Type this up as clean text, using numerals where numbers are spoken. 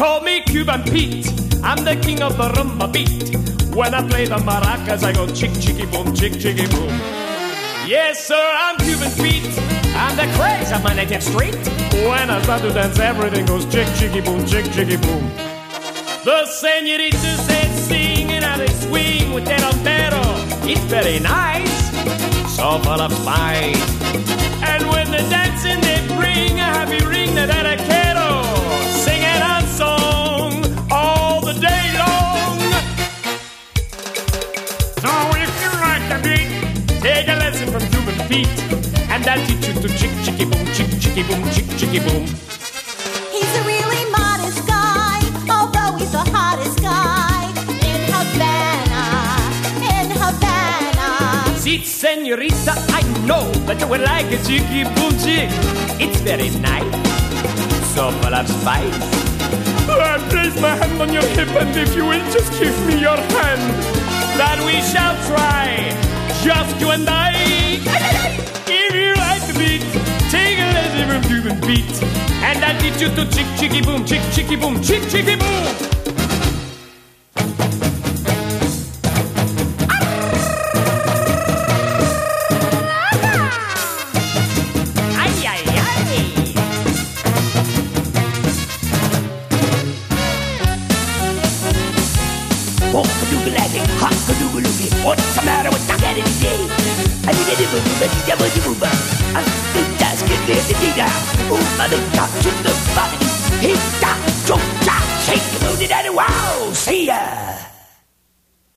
Call me Cuban Pete, I'm the king of the rumba beat. When I play the maracas, I go chick, chicky, boom, chick, chicky, boom. Yes, sir, I'm Cuban Pete, I'm the craze of my native street. When I start to dance, everything goes chick, chicky, boom, chick, chicky, boom. The senoritas, they sing and how they swing with their altero. It's very nice, so full of spice. And when they're dancing, they bring a happy ring that I quiero. Singing a song all the day long. So if you like the beat, take a lesson from Cuban Pete, and I'll teach you to chick, chicky, boom, chick, chicky, boom, chick, chicky, boom. He's a really modest guy, although he's the hottest guy in Havana, in Havana. See, senorita, I know that you will like a chicky, boom, chick. It's very nice, so full of spice. I place my hand on your hip, and if you will just give me your hand, that we shall try, just you and I. If you like the beat, take a lesson from Cuban Pete, and I'll teach you to chick, chicky, boom, chick, chicky, boom, chick, chicky, boom. What's the matter with the cat today? I need a little bit of a move. I think that's getting the oh, mother, to the body. Hit that, jump, shake, move it, and wow, see ya.